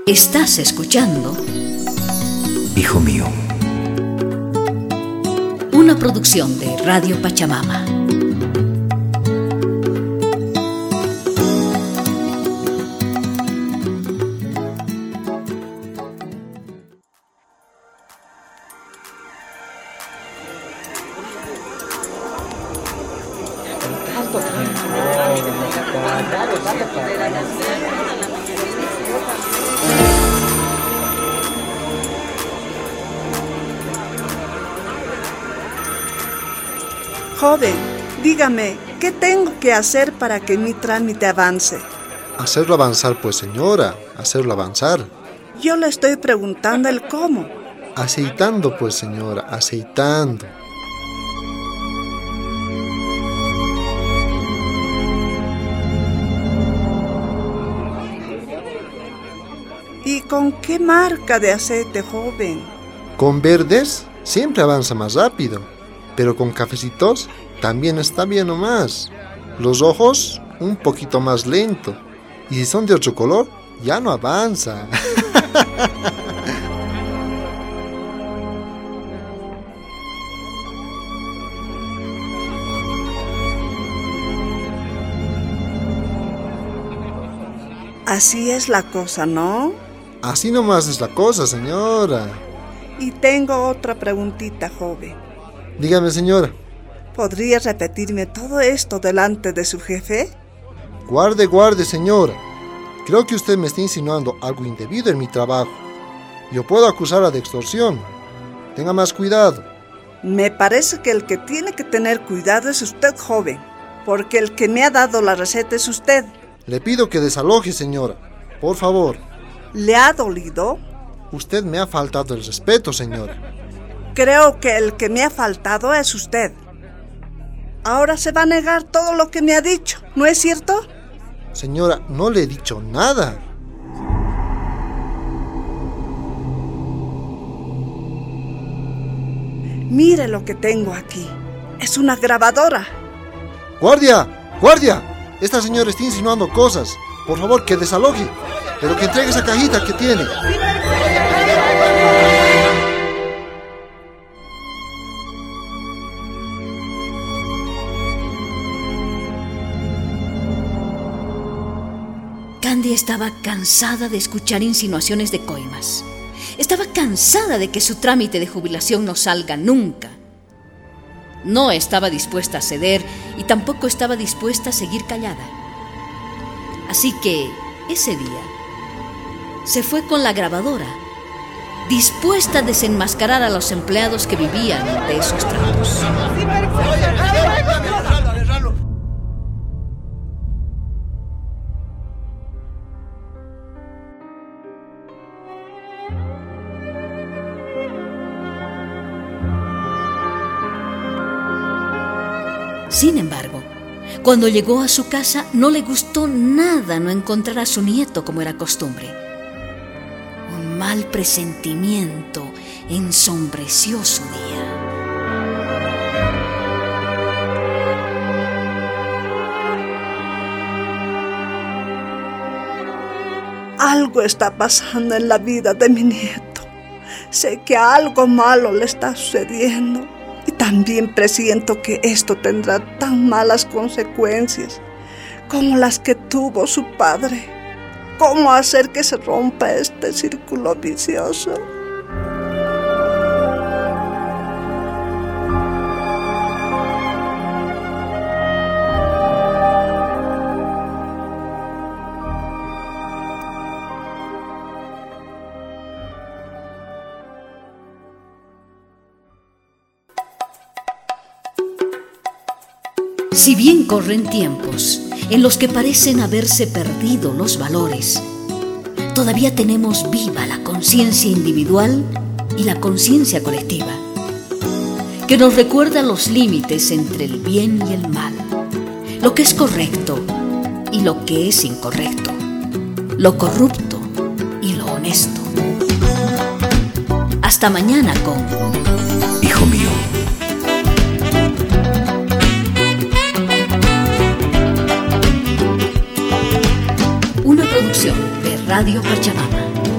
Estás escuchando Hijo mío, una producción de Radio Pachamama. Joven, dígame, ¿qué tengo que hacer para que mi trámite avance? Hacerlo avanzar, pues señora, hacerlo avanzar. Yo le estoy preguntando el cómo. Aceitando, pues señora, aceitando. ¿Y con qué marca de aceite, joven? Con verdes siempre avanza más rápido, pero con cafecitos también está bien nomás. Los rojos un poquito más lento, y si son de otro color ya no avanza. Así es la cosa, ¿no? Así nomás es la cosa, señora. Y tengo otra preguntita, joven. Dígame, señora. ¿Podría repetirme todo esto delante de su jefe? Guarde, señora. Creo que usted me está insinuando algo indebido en mi trabajo. Yo puedo acusarla de extorsión. Tenga más cuidado. Me parece que el que tiene que tener cuidado es usted, joven, porque el que me ha dado la receta es usted. Le pido que desaloje, señora. Por favor. ¿Le ha dolido? Usted me ha faltado el respeto, señora. Creo que el que me ha faltado es usted. Ahora se va a negar todo lo que me ha dicho, ¿no es cierto? Señora, no le he dicho nada. Mire lo que tengo aquí. Es una grabadora. ¡Guardia! ¡Guardia! Esta señora está insinuando cosas. Por favor, que desaloje. Pero que entregue esa cajita que tiene. Candy estaba cansada de escuchar insinuaciones de coimas. Estaba cansada de que su trámite de jubilación no salga nunca. No estaba dispuesta a ceder y tampoco estaba dispuesta a seguir callada. Así que, ese día, se fue con la grabadora, dispuesta a desenmascarar a los empleados que vivían de esos tratos. Sin embargo, cuando llegó a su casa no le gustó nada no encontrar a su nieto como era costumbre. Un mal presentimiento ensombreció su día. Algo está pasando en la vida de mi nieto. Sé que algo malo le está sucediendo. Y también presiento que esto tendrá tan malas consecuencias como las que tuvo su padre. ¿Cómo hacer que se rompa este círculo vicioso? Si bien corren tiempos en los que parecen haberse perdido los valores, todavía tenemos viva la conciencia individual y la conciencia colectiva, que nos recuerda los límites entre el bien y el mal, lo que es correcto y lo que es incorrecto, lo corrupto y lo honesto. Hasta mañana con hijo mío. Una producción de Radio Pachamama.